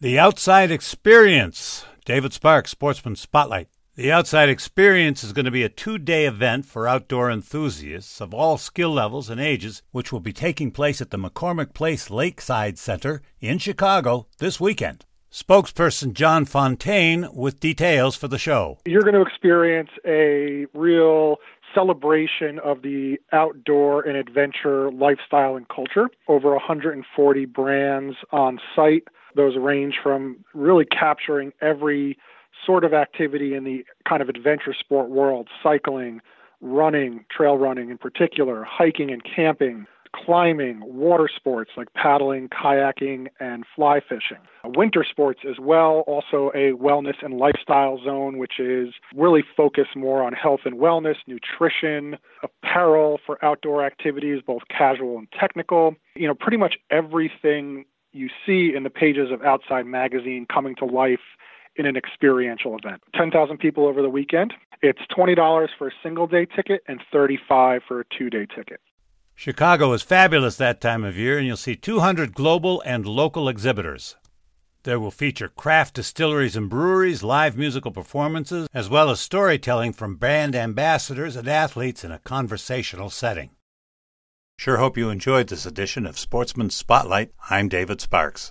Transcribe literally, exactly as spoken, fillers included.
The Outside Experience. David Sparks, Sportsman Spotlight. The Outside Experience is going to be a two-day event for outdoor enthusiasts of all skill levels and ages, which will be taking place at the McCormick Place Lakeside Center in Chicago this weekend. Spokesperson John Fontaine with details for the show. You're going to experience a real celebration of the outdoor and adventure lifestyle and culture. Over one hundred forty brands on site. Those range from really capturing every sort of activity in the kind of adventure sport world: cycling, running, trail running in particular, hiking and camping, climbing, water sports like paddling, kayaking, and fly fishing. Winter sports as well, also a wellness and lifestyle zone, which is really focused more on health and wellness, nutrition, apparel for outdoor activities, both casual and technical. You know, pretty much everything you see in the pages of Outside Magazine coming to life in an experiential event. ten thousand people over the weekend. It's twenty dollars for a single-day ticket and thirty-five dollars for a two-day ticket. Chicago is fabulous that time of year, and you'll see two hundred global and local exhibitors. There will feature craft distilleries and breweries, live musical performances, as well as storytelling from brand ambassadors and athletes in a conversational setting. Sure hope you enjoyed this edition of Sportsman Spotlight. I'm David Sparks.